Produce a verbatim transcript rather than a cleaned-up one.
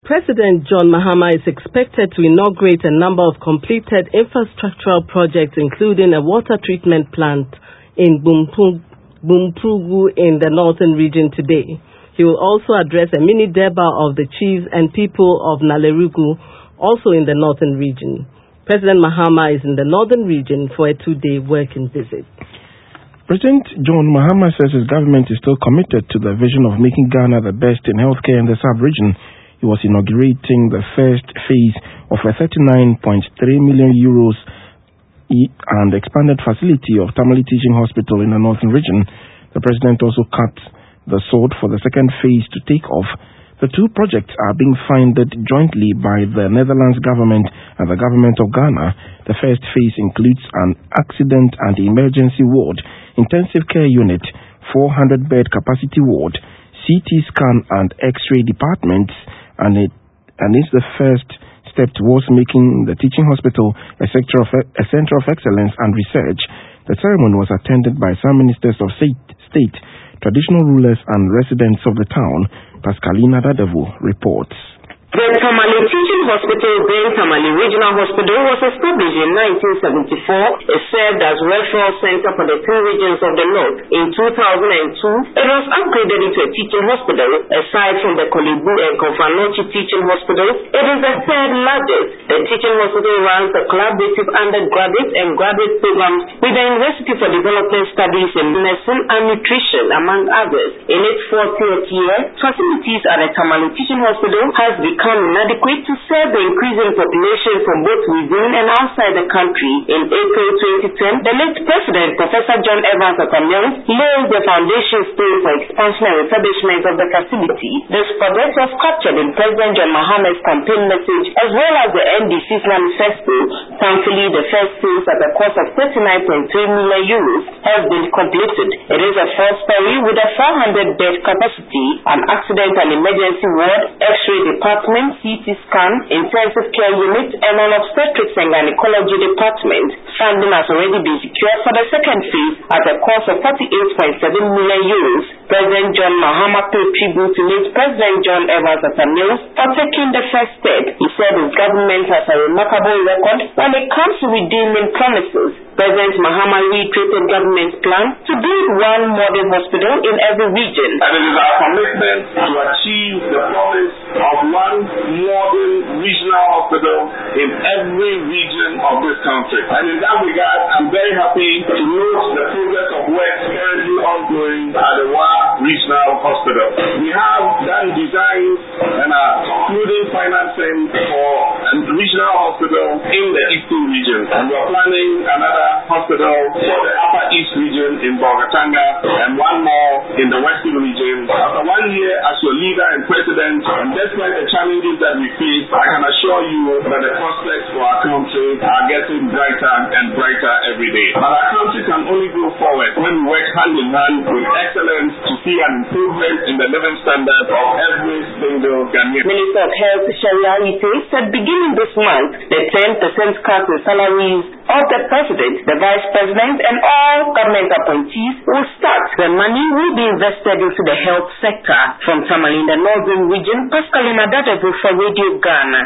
President John Mahama is expected to inaugurate a number of completed infrastructural projects, including a water treatment plant in Bumpugu in the northern region today. He will also address a mini Durbar of the chiefs and people of Nalerugu, also in the northern region. President Mahama is in the northern region for a two-day working visit. President John Mahama says his government is still committed to the vision of making Ghana the best in healthcare in the sub-region. He was inaugurating the first phase of a thirty-nine point three million euros and expanded facility of Tamale Teaching Hospital in the northern region. The president also cut the sword for the second phase to take off. The two projects are being funded jointly by the Netherlands government and the government of Ghana. The first phase includes an accident and emergency ward, intensive care unit, four hundred bed capacity ward, C T scan and X-ray departments, and it and it's the first step towards making the teaching hospital a sector of a center of excellence and research. The ceremony was attended by some ministers of state, state traditional rulers and residents of the town. Pascalina Dadevu reports. The Tamale Teaching Hospital, then Tamale Regional Hospital, was established in nineteen seventy-four. It served as welfare center for the two regions of the north. In two thousand two, it was upgraded into a teaching hospital. Aside from the Kolibu and Konfanochi Teaching Hospitals, it is the third largest. The teaching hospital runs a collaborative undergraduate and graduate programs with the University for Development Studies in Medicine and Nutrition, among others. In its fortieth year, facilities at the Tamale Teaching Hospital has become become inadequate to serve the increasing population from both within and outside the country. In April twenty ten, the late President, Professor John Evans Atta Mills, laid the foundation stone for expansion and refurbishment of the facility. This project was captured in President John Mahama's campaign message as well as the N D C's manifesto. Thankfully, the first phase at a cost of thirty-nine point three million euros has been completed. It is a four-story with a four hundred bed capacity, an accident and emergency ward, X-ray department, C T scan, intensive care unit, and an obstetrics and gynecology department. Funding has already been secured for the second phase at a cost of forty-eight point seven million euros. President John Mahama paid tribute to late President John Evans Atta Mills for taking the first step. He said his government has a remarkable record when it comes to redeeming promises. President Mahama reiterated government's plan to build one modern hospital in every region. And it is our commitment to achieve the promise of one modern regional hospital in every region of this country. And in that regard, I'm very happy to note the progress of work currently ongoing at the W A Regional Hospital. We have done designs and are concluding financing for a regional hospital in the eastern region. And we're planning another hospital for the upper east region in Bolgatanga and one more in the western region. After one year as your leader and president, and despite the challenges that we face, I can assure you that the prospects for our country are getting brighter and brighter every day. But our country can only go forward when we work hand in hand with excellence to see an improvement in the living standard of every single Ghanaian. Minister of Health Sharia Ite said beginning this month, the ten percent cut in salaries of the president, the vice president, and all government appointees will start. The money will be invested into the health sector. From Tamale in the northern region, Pascalina Dadevu for Radio Ghana.